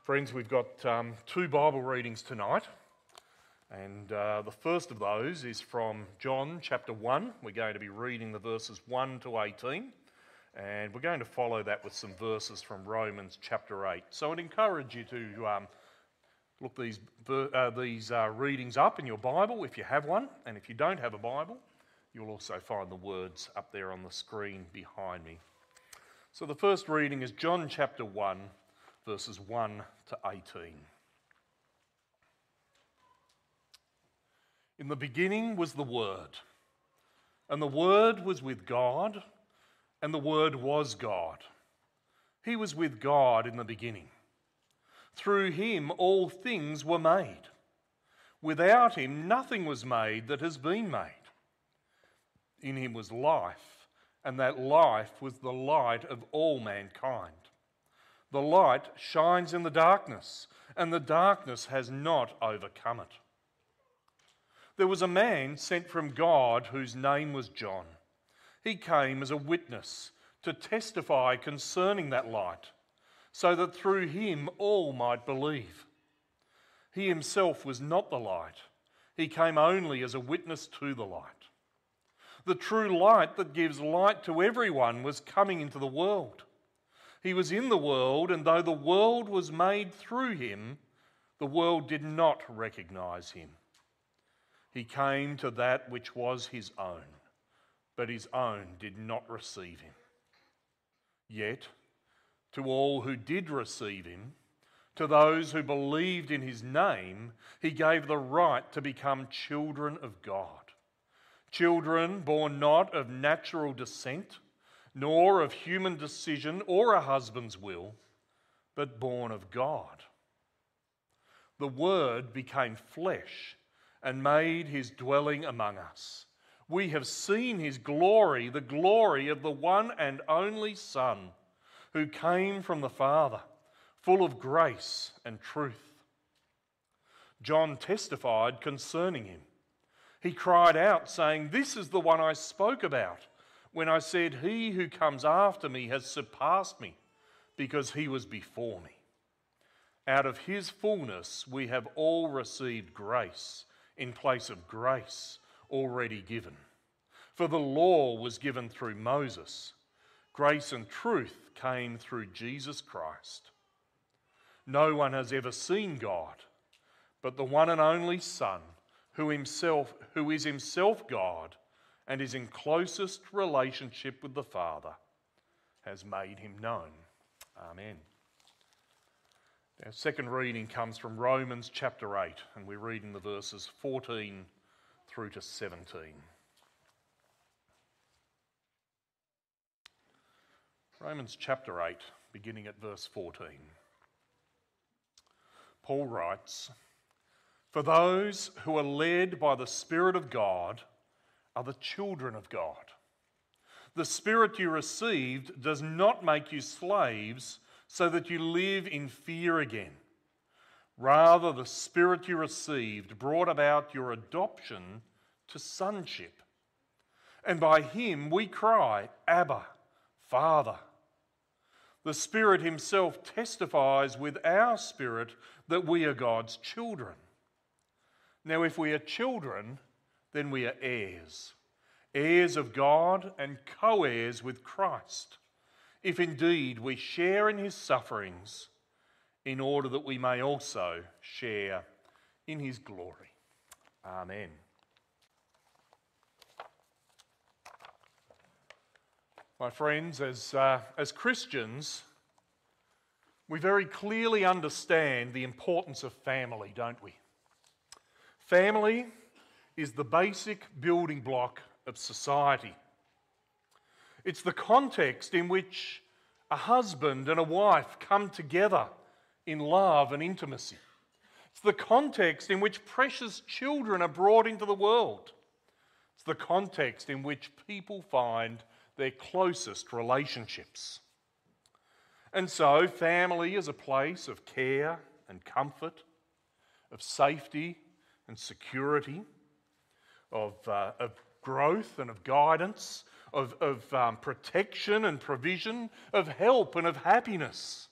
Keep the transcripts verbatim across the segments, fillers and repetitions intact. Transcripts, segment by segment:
Friends, we've got um, two Bible readings tonight, and uh, the first of those is from John chapter one. We're going to be reading the verses one to eighteen, and we're going to follow that with some verses from Romans chapter eight. So I'd encourage you to um, look these, uh, these uh, readings up in your Bible if you have one, and if you don't have a Bible, you'll also find the words up there on the screen behind me. So the first reading is John chapter one, verses one to eighteen. In the beginning was the Word, and the Word was with God, and the Word was God. He was with God in the beginning. Through him all things were made. Without him nothing was made that has been made. In him was life, and that life was the light of all mankind. The light shines in the darkness, and the darkness has not overcome it. There was a man sent from God whose name was John. He came as a witness to testify concerning that light, so that through him all might believe. He himself was not the light. He came only as a witness to the light. The true light that gives light to everyone was coming into the world. He was in the world, and though the world was made through him, the world did not recognize him. He came to that which was his own, but his own did not receive him. Yet, to all who did receive him, to those who believed in his name, he gave the right to become children of God. Children born not of natural descent, nor of human decision or a husband's will, but born of God. The Word became flesh and made his dwelling among us. We have seen his glory, the glory of the one and only Son, who came from the Father, full of grace and truth. John testified concerning him. He cried out, saying, "This is the one I spoke about, when I said, 'He who comes after me has surpassed me, because he was before me.' Out of his fullness we have all received grace in place of grace already given. For the law was given through Moses. Grace and truth came through Jesus Christ. No one has ever seen God, but the one and only Son, who himself, who is himself God, and is in closest relationship with the Father, has made him known." Amen. Our second reading comes from Romans chapter eight, and we're reading the verses fourteen through to seventeen. Romans chapter eight, beginning at verse fourteen. Paul writes, "For those who are led by the Spirit of God are the children of God. The Spirit you received does not make you slaves so that you live in fear again. Rather, the Spirit you received brought about your adoption to sonship. And by him we cry, 'Abba, Father.' The Spirit himself testifies with our spirit that we are God's children. Now, if we are children, then we are heirs, heirs of God and co-heirs with Christ, if indeed we share in his sufferings, in order that we may also share in his glory." Amen. My friends, as, uh, as Christians, we very clearly understand the importance of family, don't we? Family is the basic building block of society. It's the context in which a husband and a wife come together in love and intimacy. It's the context in which precious children are brought into the world. It's the context in which people find their closest relationships. And so, family is a place of care and comfort, of safety and security, of, uh, of growth and of guidance, of, of um, protection and provision, of help and of happiness.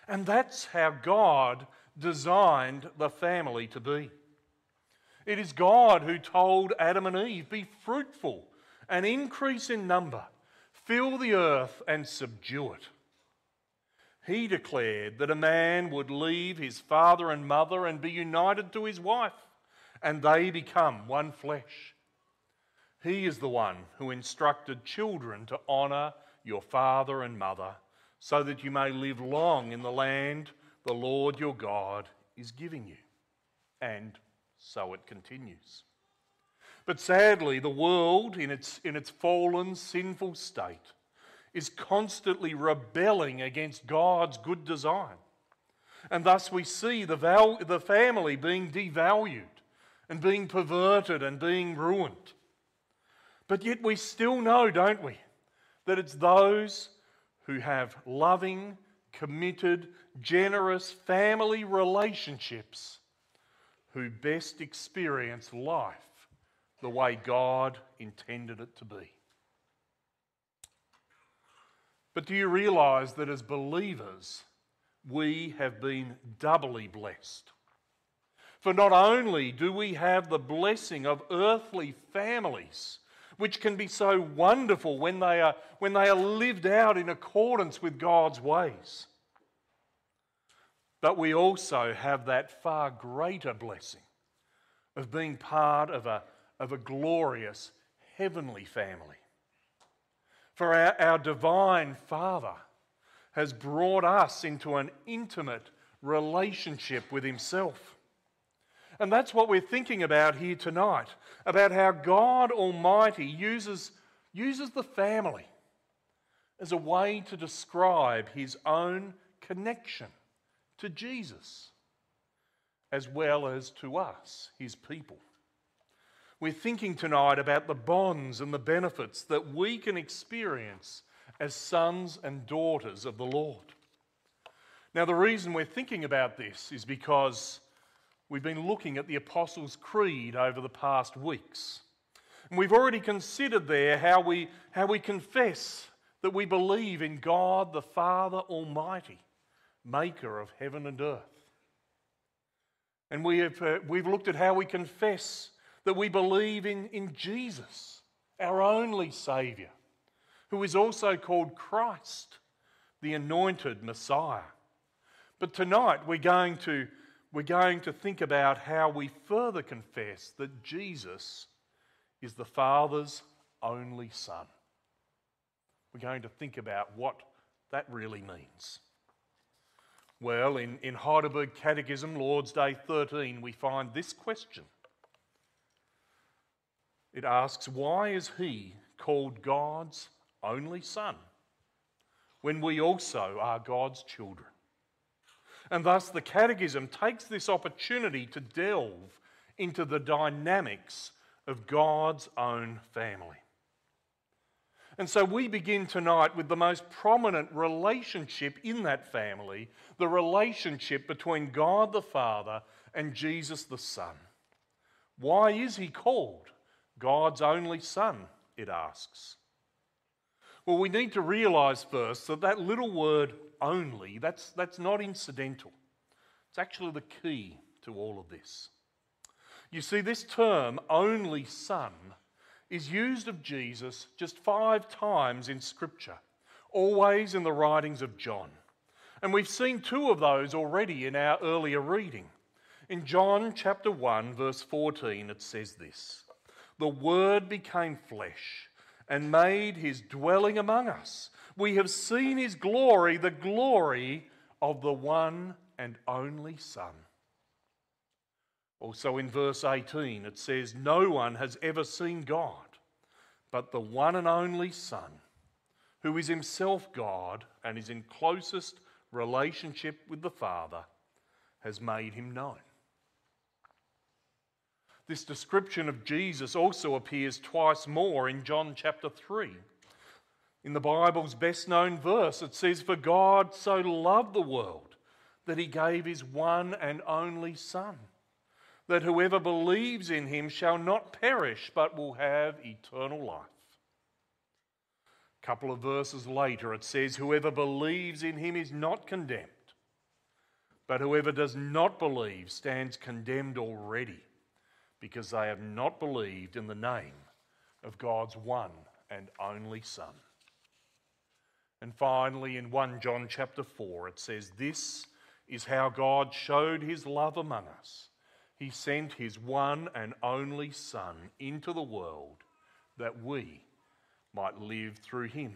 And that's how God designed the family to be. It is God who told Adam and Eve, "Be fruitful and increase in number, fill the earth and subdue it." He declared that a man would leave his father and mother and be united to his wife, and they become one flesh. He is the one who instructed children to honour your father and mother, so that you may live long in the land the Lord your God is giving you. And so it continues. But sadly, the world, in its, in its fallen, sinful state, is constantly rebelling against God's good design. And thus we see the, val- the family being devalued and being perverted and being ruined. But yet we still know, don't we, that it's those who have loving, committed, generous family relationships who best experience life the way God intended it to be. But do you realise that as believers, we have been doubly blessed? For not only do we have the blessing of earthly families, which can be so wonderful when they are, when they are lived out in accordance with God's ways, but we also have that far greater blessing of being part of a, of a glorious heavenly family. For our, our divine Father has brought us into an intimate relationship with Himself. And that's what we're thinking about here tonight, about how God Almighty uses, uses the family as a way to describe His own connection to Jesus, as well as to us, His people. We're thinking tonight about the bonds and the benefits that we can experience as sons and daughters of the Lord. Now, the reason we're thinking about this is because we've been looking at the Apostles' Creed over the past weeks. And we've already considered there how we, how we confess that we believe in God the Father Almighty, maker of heaven and earth. And we have, uh, we've looked at how we confess that we believe in, in Jesus, our only Saviour, who is also called Christ, the anointed Messiah. But tonight we're going to, we're going to think about how we further confess that Jesus is the Father's only Son. We're going to think about what that really means. Well, in, in Heidelberg Catechism, Lord's Day thirteen, we find this question. It asks, why is He called God's only Son when we also are God's children? And thus the Catechism takes this opportunity to delve into the dynamics of God's own family. And so we begin tonight with the most prominent relationship in that family, the relationship between God the Father and Jesus the Son. Why is He called God's only Son, it asks? Well, we need to realise first that that little word only, that's, that's not incidental. It's actually the key to all of this. You see, this term, only Son, is used of Jesus just five times in Scripture, always in the writings of John. And we've seen two of those already in our earlier reading. In John chapter one, verse fourteen, it says this, "The Word became flesh and made His dwelling among us. We have seen His glory, the glory of the one and only Son." Also in verse eighteen, it says, "No one has ever seen God, but the one and only Son, who is Himself God and is in closest relationship with the Father, has made Him known." This description of Jesus also appears twice more in John chapter three. In the Bible's best known verse, it says, "For God so loved the world that He gave His one and only Son, that whoever believes in Him shall not perish but will have eternal life." A couple of verses later it says, "Whoever believes in Him is not condemned, But whoever does not believe stands condemned already, because they have not believed in the name of God's one and only Son. And finally, in First John chapter four, it says, "This is how God showed his love among us. He sent his one and only Son into the world that we might live through him."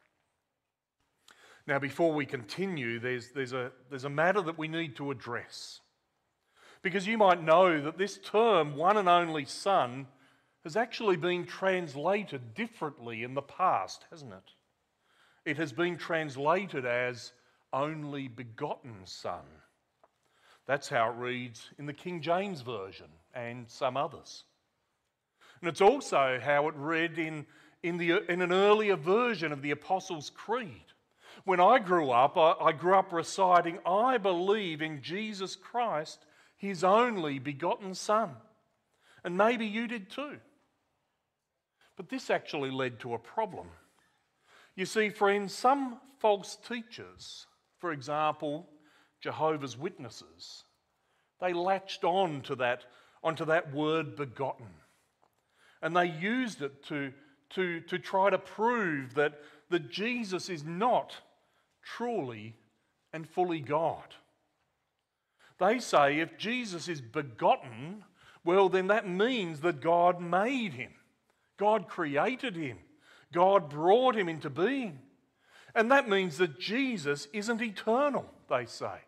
Now, before we continue, there's, there's, a, there's a matter that we need to address. Because you might know that this term, one and only Son, has actually been translated differently in the past, hasn't it? It has been translated as only begotten Son. That's how it reads in the King James Version and some others. And it's also how it read in, in, the, in an earlier version of the Apostles' Creed. When I grew up, I, I grew up reciting, "I believe in Jesus Christ, his only begotten Son." And maybe you did too. But this actually led to a problem. You see, friends, some false teachers, for example, Jehovah's Witnesses, they latched on to that, onto that word begotten. And they used it to, to, to try to prove that, that Jesus is not truly and fully God. They say if Jesus is begotten, well, then that means that God made him. God created him. God brought him into being. And that means that Jesus isn't eternal, they say.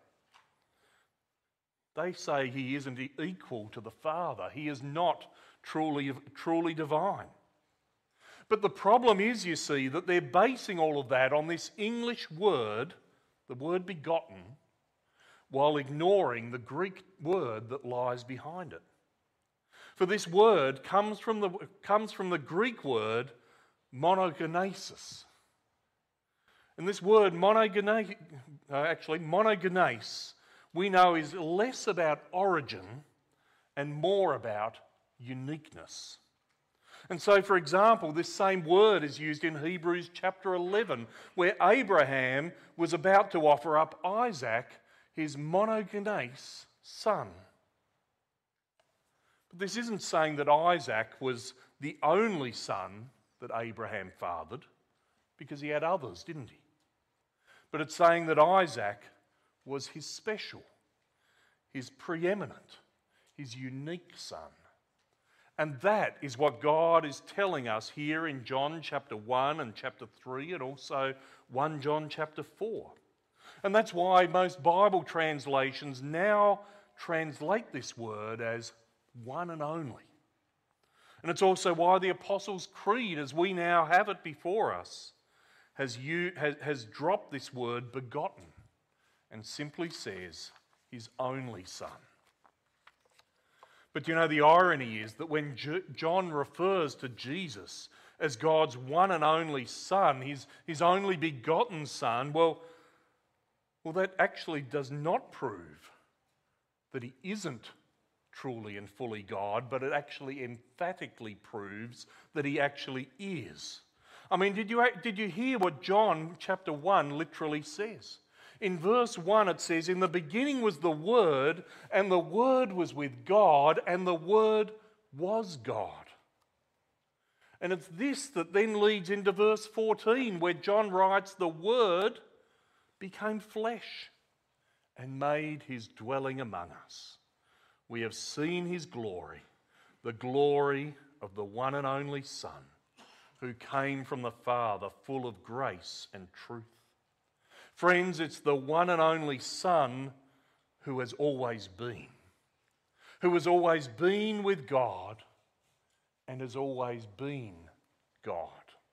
They say he isn't equal to the Father. He is not truly, truly divine. But the problem is, you see, that they're basing all of that on this English word, the word begotten, while ignoring the Greek word that lies behind it. For this word comes from the, comes from the Greek word monogenesis. And this word monogene, uh, actually monogenes, we know is less about origin and more about uniqueness. And so, for example, this same word is used in Hebrews chapter eleven, where Abraham was about to offer up Isaac, his monogenes son. But this isn't saying that Isaac was the only son that Abraham fathered, because he had others, didn't he? But it's saying that Isaac was his special, his preeminent, his unique son. And that is what God is telling us here in John chapter one and chapter three, and also First John chapter four. And that's why most Bible translations now translate this word as one and only. And it's also why the Apostles' Creed, as we now have it before us, has, you, has, has dropped this word begotten and simply says his only Son. But you know, the irony is that when J- John refers to Jesus as God's one and only Son, his, his only begotten Son, well, well, that actually does not prove that he isn't truly and fully God, but it actually emphatically proves that he actually is. I mean, did you, did you hear what John chapter one literally says? In verse one it says, "In the beginning was the Word, and the Word was with God, and the Word was God." And it's this that then leads into verse fourteen, where John writes, "The Word became flesh and made his dwelling among us. We have seen his glory, the glory of the one and only Son, who came from the Father, full of grace and truth." Friends, it's the one and only Son who has always been, who has always been with God and has always been God.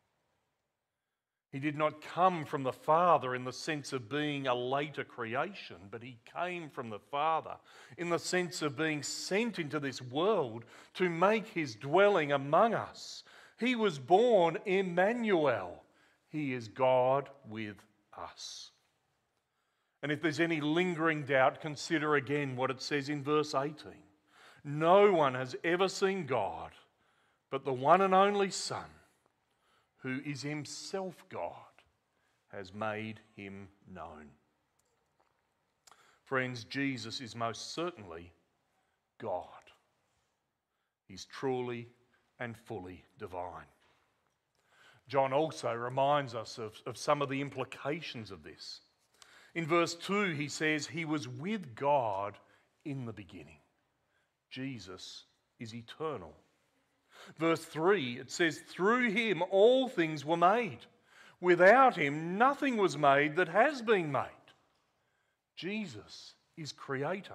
He did not come from the Father in the sense of being a later creation, but he came from the Father in the sense of being sent into this world to make his dwelling among us. He was born Emmanuel. He is God with us. And if there's any lingering doubt, consider again what it says in verse eighteen. "No one has ever seen God, but the one and only Son, who is himself God, has made him known." Friends, Jesus is most certainly God. He's truly and fully divine. John also reminds us of, of some of the implications of this. In verse two, he says, he was with God in the beginning. Jesus is eternal. Verse three, it says, through him all things were made. Without him nothing was made that has been made. Jesus is creator.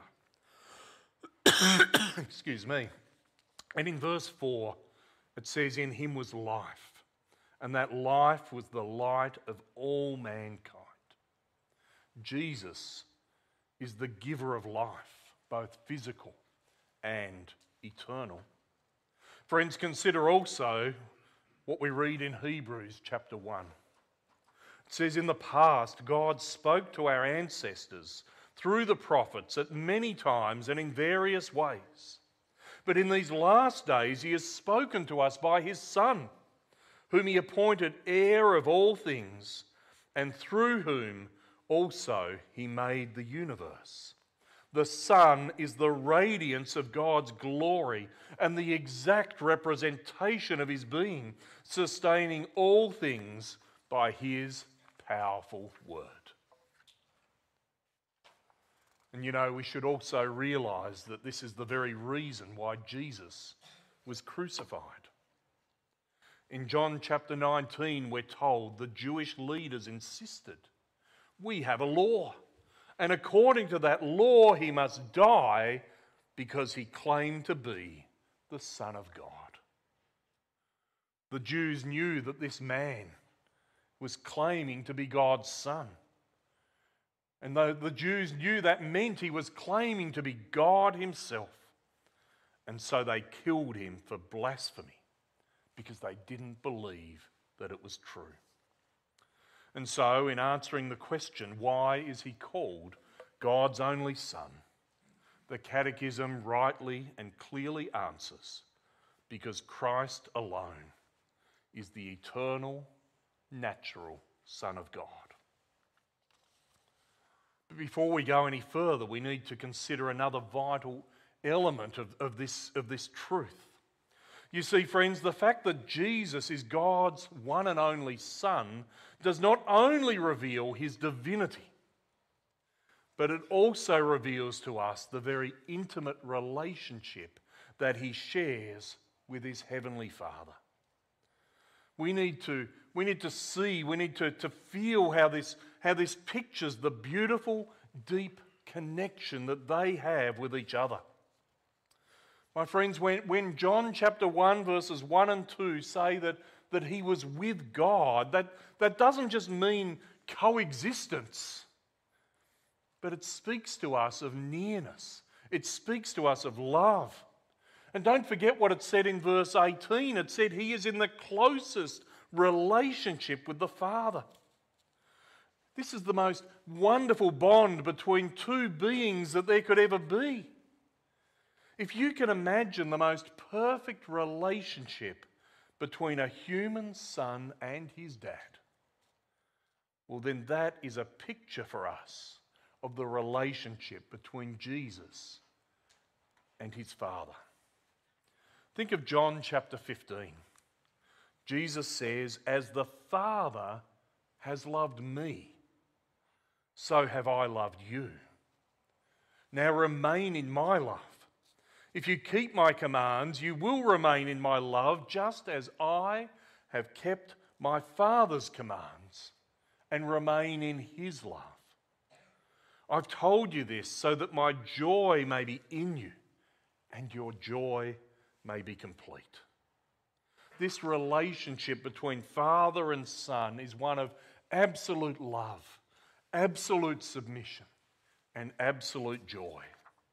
Excuse me. And in verse four, it says, in him was life, and that life was the light of all mankind. Jesus is the giver of life, both physical and eternal. Friends, consider also what we read in Hebrews chapter one. It says, in the past, God spoke to our ancestors through the prophets at many times and in various ways. But in these last days, he has spoken to us by his Son, whom he appointed heir of all things, and through whom also he made the universe. The Son is the radiance of God's glory and the exact representation of his being, sustaining all things by his powerful word. And you know, we should also realise that this is the very reason why Jesus was crucified. In John chapter nineteen, we're told the Jewish leaders insisted, we have a law, and according to that law he must die because he claimed to be the Son of God. The Jews knew that this man was claiming to be God's Son. And though the Jews knew that meant he was claiming to be God himself. And so they killed him for blasphemy because they didn't believe that it was true. And so, in answering the question, why is he called God's only Son, the Catechism rightly and clearly answers, because Christ alone is the eternal, natural Son of God. But before we go any further, we need to consider another vital element of, of, this, of this truth. You see, friends, the fact that Jesus is God's one and only Son does not only reveal his divinity, but it also reveals to us the very intimate relationship that he shares with his heavenly Father. We need to, we need to see, we need to, to feel how this, how this pictures the beautiful, deep connection that they have with each other. My friends, when, when John chapter one verses one and two say that, that he was with God, that, that doesn't just mean coexistence, but it speaks to us of nearness. It speaks to us of love. And don't forget what it said in verse eighteen. It said he is in the closest relationship with the Father. This is the most wonderful bond between two beings that there could ever be. If you can imagine the most perfect relationship between a human son and his dad, well, then that is a picture for us of the relationship between Jesus and his Father. Think of John chapter fifteen. Jesus says, as the Father has loved me, so have I loved you. Now remain in my love. If you keep my commands, you will remain in my love, just as I have kept my Father's commands and remain in his love. I've told you this so that my joy may be in you and your joy may be complete. This relationship between Father and Son is one of absolute love, absolute submission, and absolute joy.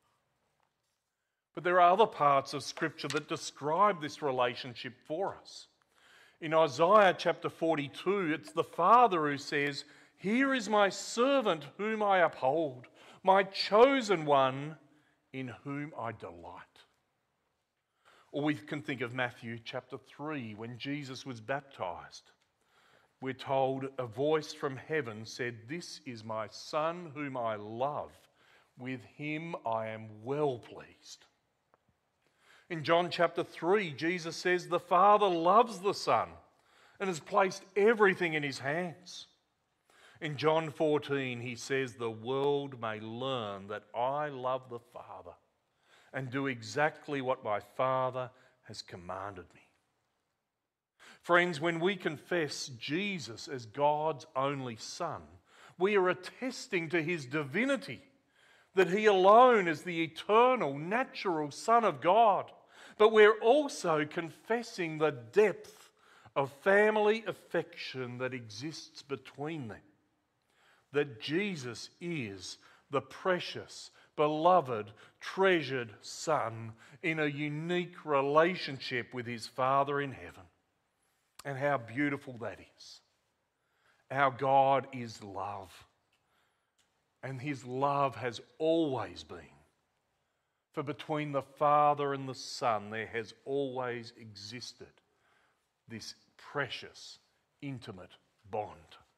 But there are other parts of Scripture that describe this relationship for us. In Isaiah chapter forty-two, it's the Father who says, "Here is my servant whom I uphold, my chosen one in whom I delight." Or we can think of Matthew chapter three, when Jesus was baptized. We're told a voice from heaven said, "This is my Son whom I love. With him I am well pleased. In John chapter three, Jesus says the Father loves the Son and has placed everything in his hands. In John fourteen, he says the world may learn that I love the Father and do exactly what my Father has commanded me. Friends, when we confess Jesus as God's only Son, we are attesting to his divinity, that he alone is the eternal, natural Son of God. But we're also confessing the depth of family affection that exists between them. That Jesus is the precious, beloved, treasured Son in a unique relationship with his Father in heaven. And how beautiful that is. Our God is love. And his love has always been. For between the Father and the Son, there has always existed this precious, intimate bond.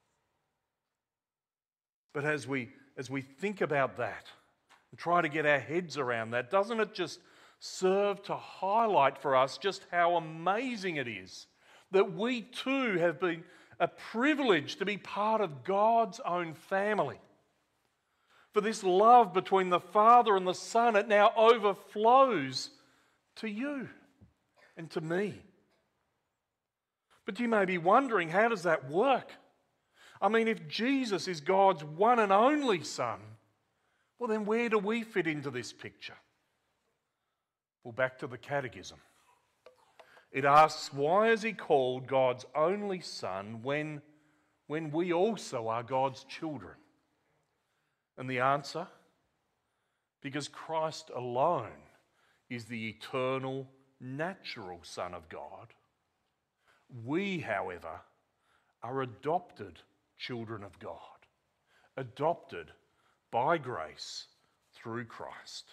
But as we, as we think about that and try to get our heads around that, doesn't it just serve to highlight for us just how amazing it is that we too have been a privilege to be part of God's own family? For this love between the Father and the Son, it now overflows to you and to me. But you may be wondering, how does that work? I mean, if Jesus is God's one and only Son, well then where do we fit into this picture? Well, back to the Catechism. It asks, why is he called God's only Son when, when we also are God's children? And the answer? Because Christ alone is the eternal, natural Son of God. We, however, are adopted children of God, adopted by grace through Christ.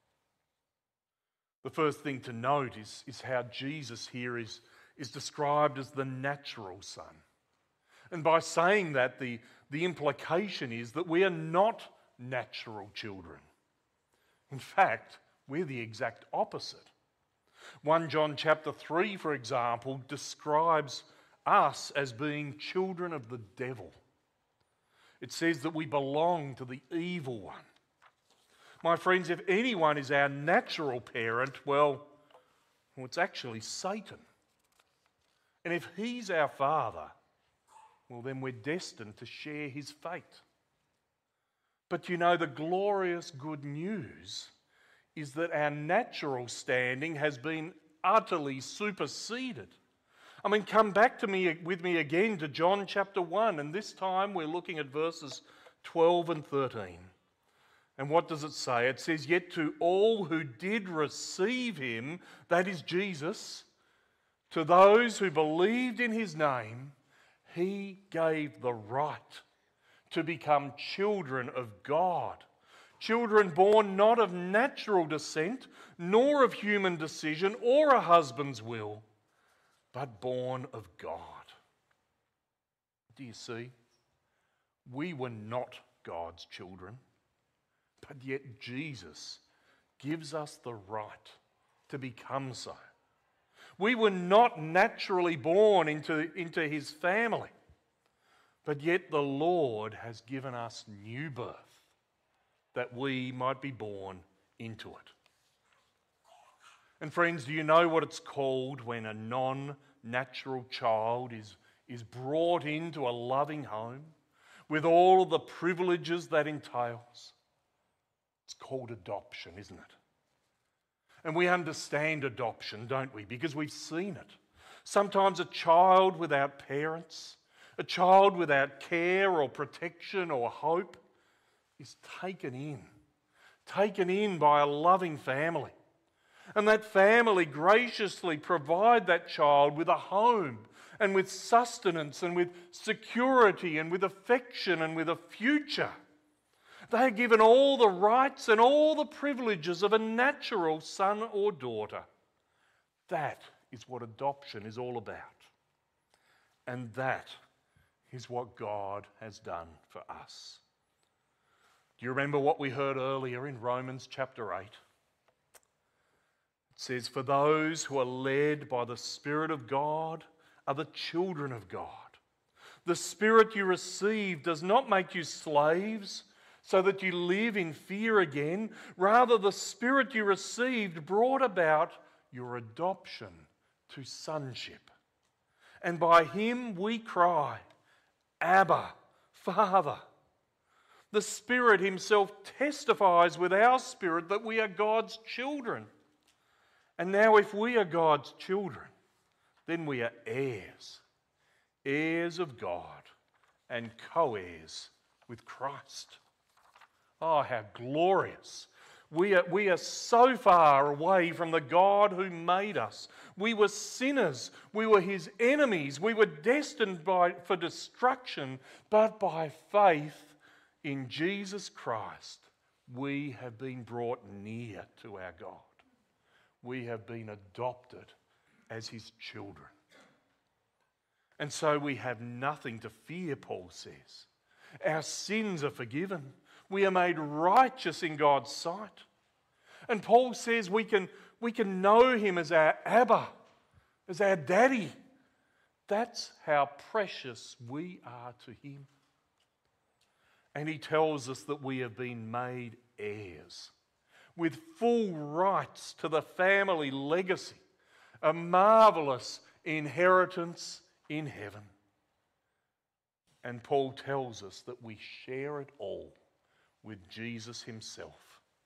The first thing to note is, is how Jesus here is, is described as the natural Son. And by saying that, the, the implication is that we are not natural children. In fact, we're the exact opposite. First John chapter three, for example, describes us as being children of the devil. It says that we belong to the evil one. My friends, if anyone is our natural parent, well, well, it's actually Satan. And if he's our father, well, then we're destined to share his fate. But you know, the glorious good news is that our natural standing has been utterly superseded. I mean, come back to me with me again to John chapter one, and this time we're looking at verses twelve and thirteen. And what does it say? It says, yet to all who did receive him, that is Jesus, to those who believed in his name, he gave the right to become children of God. Children born not of natural descent, nor of human decision or a husband's will, but born of God. Do you see? We were not God's children, but yet Jesus gives us the right to become so. We were not naturally born into, into his family, but yet the Lord has given us new birth that we might be born into it. And friends, do you know what it's called when a non-natural child is, is brought into a loving home with all of the privileges that entails? It's called adoption, isn't it? And we understand adoption, don't we? Because we've seen it. Sometimes a child without parents, a child without care or protection or hope is taken in, taken in by a loving family. And that family graciously provide that child with a home and with sustenance and with security and with affection and with a future. They are given all the rights and all the privileges of a natural son or daughter. That is what adoption is all about. And that is what God has done for us. Do you remember what we heard earlier in Romans chapter eight? It says, "For those who are led by the Spirit of God are the children of God. The Spirit you received does not make you slaves so that you live in fear again. Rather, the Spirit you received brought about your adoption to sonship. And by him we cry, Abba, Father." The Spirit himself testifies with our spirit that we are God's children. And now if we are God's children, then we are heirs, heirs of God and co-heirs with Christ. Oh, how glorious. We are, we are so far away from the God who made us. We were sinners. We were his enemies. We were destined by, for destruction. But by faith in Jesus Christ, we have been brought near to our God. We have been adopted as his children. And so we have nothing to fear, Paul says. Our sins are forgiven. We are made righteous in God's sight. And Paul says we can, we can know him as our Abba, as our daddy. That's how precious we are to him. And he tells us that we have been made heirs with full rights to the family legacy, a marvelous inheritance in heaven. And Paul tells us that we share it all with Jesus himself.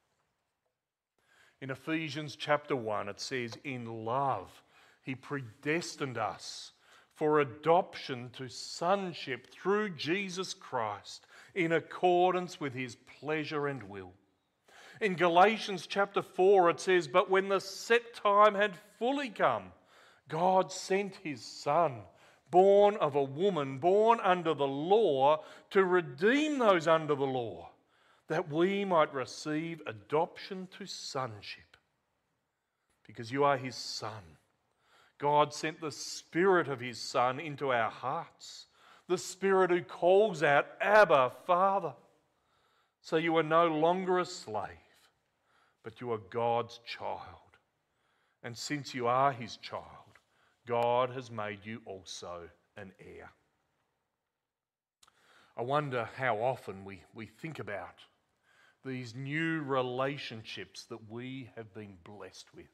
In Ephesians chapter one, it says, "In love, he predestined us for adoption to sonship through Jesus Christ in accordance with his pleasure and will." In Galatians chapter four, it says, "But when the set time had fully come, God sent his Son, born of a woman, born under the law, to redeem those under the law, that we might receive adoption to sonship." Because you are his Son. God sent the Spirit of his Son into our hearts, the Spirit who calls out, "Abba, Father." So you are no longer a slave, but you are God's child. And since you are his child, God has made you also an heir. I wonder how often we, we think about these new relationships that we have been blessed with.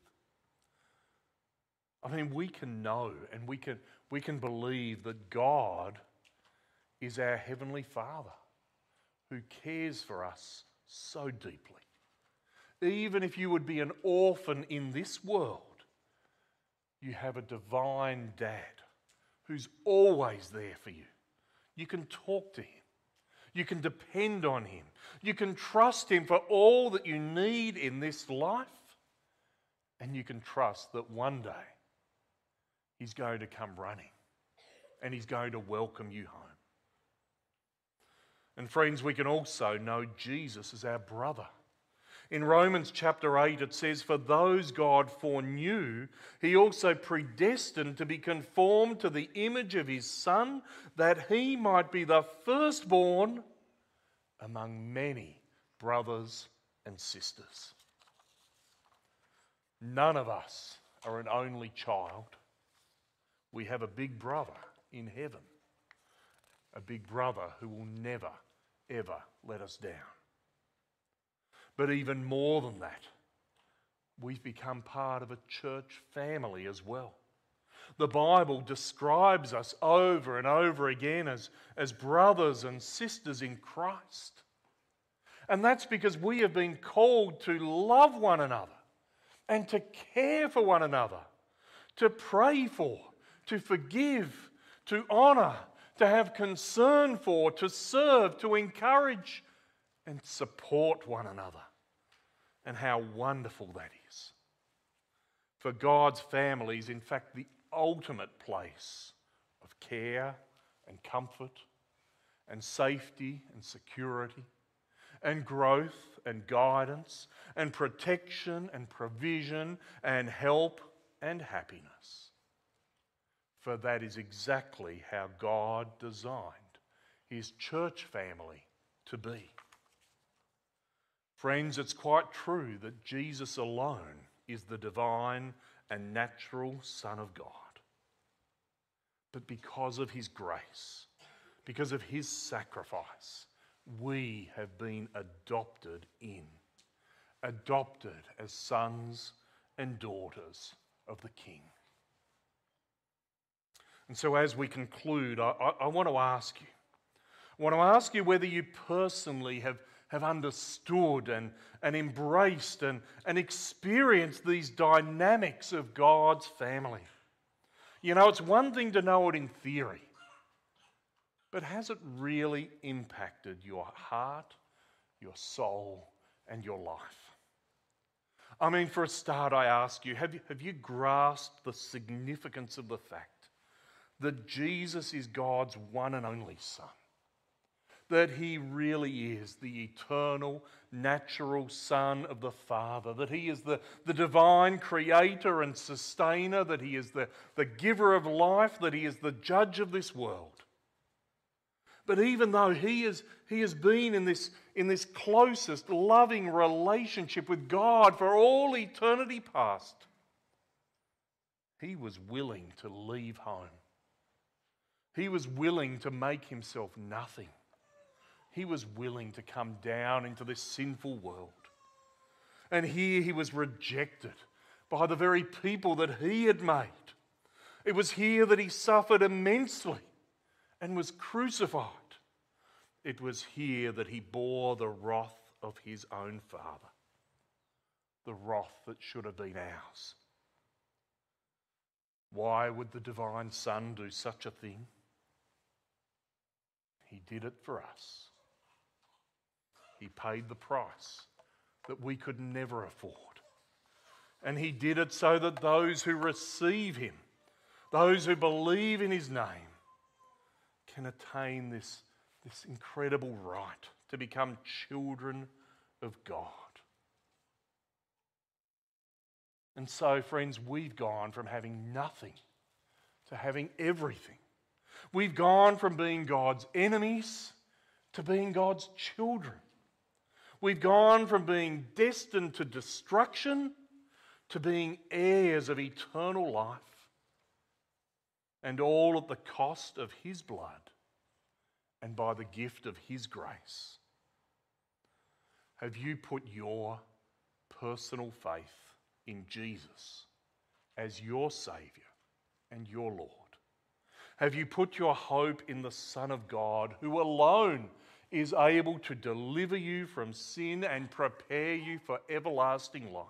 I mean, we can know and we can, we can believe that God is our Heavenly Father who cares for us so deeply. Even if you would be an orphan in this world, you have a divine dad who's always there for you. You can talk to him. You can depend on him. You can trust him for all that you need in this life. And you can trust that one day he's going to come running and he's going to welcome you home. And friends, we can also know Jesus as our brother. In Romans chapter eight, it says, "For those God foreknew, he also predestined to be conformed to the image of his Son, that he might be the firstborn among many brothers and sisters." None of us are an only child. We have a big brother in heaven, a big brother who will never, ever let us down. But even more than that, we've become part of a church family as well. The Bible describes us over and over again as, as brothers and sisters in Christ. And that's because we have been called to love one another and to care for one another, to pray for, to forgive, to honour, to have concern for, to serve, to encourage and support one another. And how wonderful that is. For God's family is in fact the ultimate place of care and comfort and safety and security and growth and guidance and protection and provision and help and happiness. For that is exactly how God designed his church family to be. Friends, it's quite true that Jesus alone is the divine and natural Son of God. But because of his grace, because of his sacrifice, we have been adopted in, adopted as sons and daughters of the King. And so as we conclude, I, I, I want to ask you, I want to ask you whether you personally have, have understood and, and embraced and, and experienced these dynamics of God's family. You know, it's one thing to know it in theory, but has it really impacted your heart, your soul, and your life? I mean, for a start, I ask you, have you, have you grasped the significance of the fact that Jesus is God's one and only Son? That he really is the eternal, natural Son of the Father, that he is the, the divine creator and sustainer, that he is the, the giver of life, that he is the judge of this world. But even though he, is, he has been in this, in this closest, loving relationship with God for all eternity past, he was willing to leave home. He was willing to make himself nothing. He was willing to come down into this sinful world. And here he was rejected by the very people that he had made. It was here that he suffered immensely and was crucified. It was here that he bore the wrath of his own Father, the wrath that should have been ours. Why would the divine Son do such a thing? He did it for us. He paid the price that we could never afford. And he did it so that those who receive him, those who believe in his name, can attain this, this incredible right to become children of God. And so, friends, we've gone from having nothing to having everything. We've gone from being God's enemies to being God's children. We've gone from being destined to destruction to being heirs of eternal life, and all at the cost of his blood and by the gift of his grace. Have you put your personal faith in Jesus as your Saviour and your Lord? Have you put your hope in the Son of God, who alone is able to deliver you from sin and prepare you for everlasting life?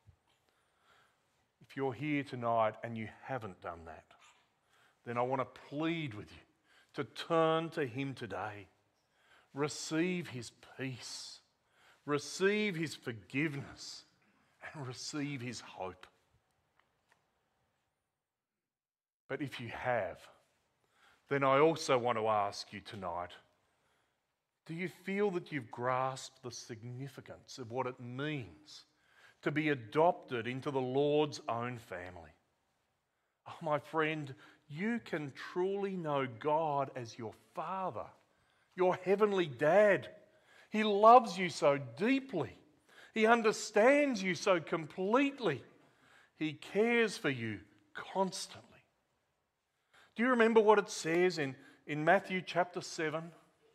If you're here tonight and you haven't done that, then I want to plead with you to turn to him today. Receive his peace, receive his forgiveness, and receive his hope. But if you have, then I also want to ask you tonight, do you feel that you've grasped the significance of what it means to be adopted into the Lord's own family? Oh, my friend, you can truly know God as your Father, your heavenly Dad. He loves you so deeply. He understands you so completely. He cares for you constantly. Do you remember what it says in, in Matthew chapter seven?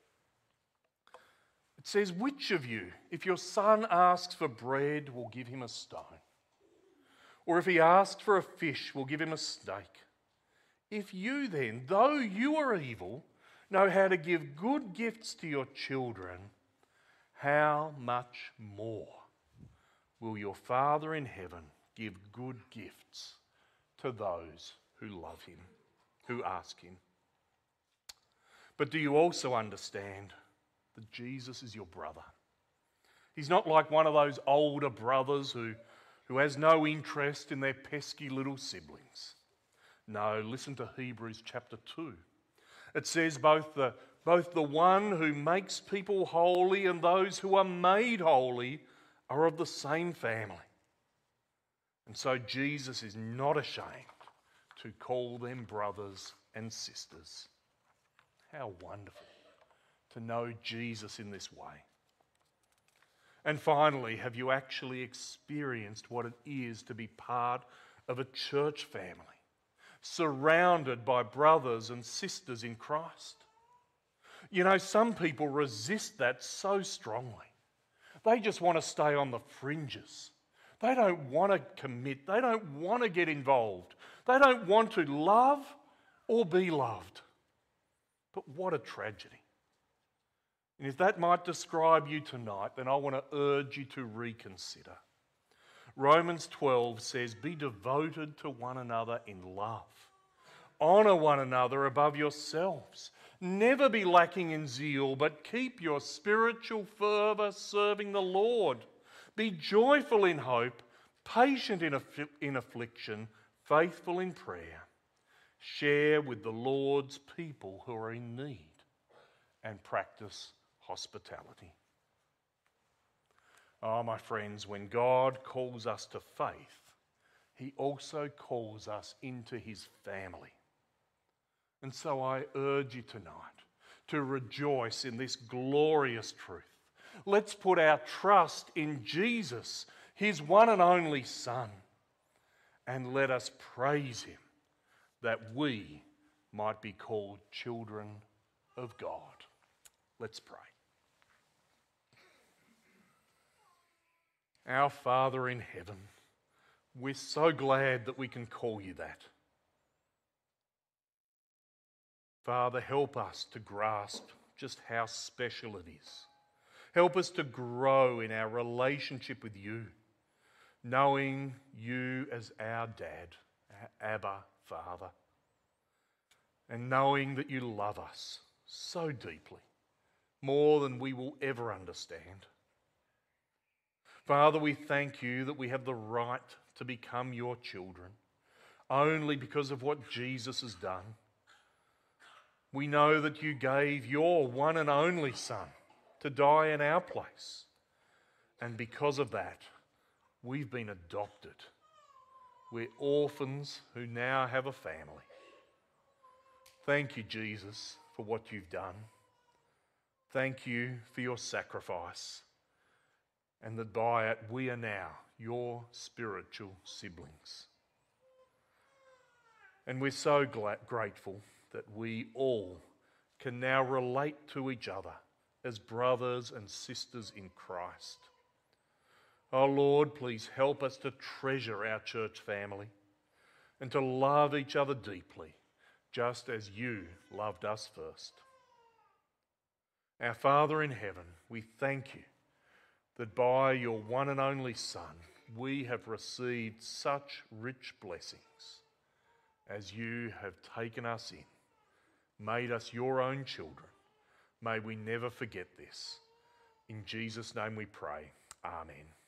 It says, which of you, if your son asks for bread, will give him a stone? Or if he asks for a fish, will give him a snake? If you then, though you are evil, know how to give good gifts to your children, how much more will your Father in heaven give good gifts to those who love him, who ask him? But do you also understand that Jesus is your brother? He's not like one of those older brothers who, who has no interest in their pesky little siblings. No, listen to Hebrews chapter two. It says both the, both the one who makes people holy and those who are made holy are of the same family. And so Jesus is not ashamed to call them brothers and sisters. How wonderful to know Jesus in this way. And finally, have you actually experienced what it is to be part of a church family, surrounded by brothers and sisters in Christ? You know, some people resist that so strongly. They just want to stay on the fringes. They don't want to commit. They don't want to get involved. They don't want to love or be loved. But what a tragedy. And if that might describe you tonight, then I want to urge you to reconsider. Romans twelve says, be devoted to one another in love. Honour one another above yourselves. Never be lacking in zeal, but keep your spiritual fervour serving the Lord. Be joyful in hope, patient in, aff- in affliction, faithful in prayer. Share with the Lord's people who are in need and practice hospitality. Oh, my friends, when God calls us to faith, he also calls us into his family. And so I urge you tonight to rejoice in this glorious truth. Let's put our trust in Jesus, his one and only Son, and let us praise him that we might be called children of God. Let's pray. Our Father in heaven, we're so glad that we can call you that. Father, help us to grasp just how special it is. Help us to grow in our relationship with you, knowing you as our Dad, our Abba Father, and knowing that you love us so deeply, more than we will ever understand. Father, we thank you that we have the right to become your children only because of what Jesus has done. We know that you gave your one and only Son to die in our place. And because of that, we've been adopted. We're orphans who now have a family. Thank you, Jesus, for what you've done. Thank you for your sacrifice, and that by it we are now your spiritual siblings. And we're so glad, grateful that we all can now relate to each other as brothers and sisters in Christ. Oh Lord, please help us to treasure our church family and to love each other deeply, just as you loved us first. Our Father in heaven, we thank you that by your one and only Son, we have received such rich blessings as you have taken us in, made us your own children. May we never forget this. In Jesus' name we pray. Amen.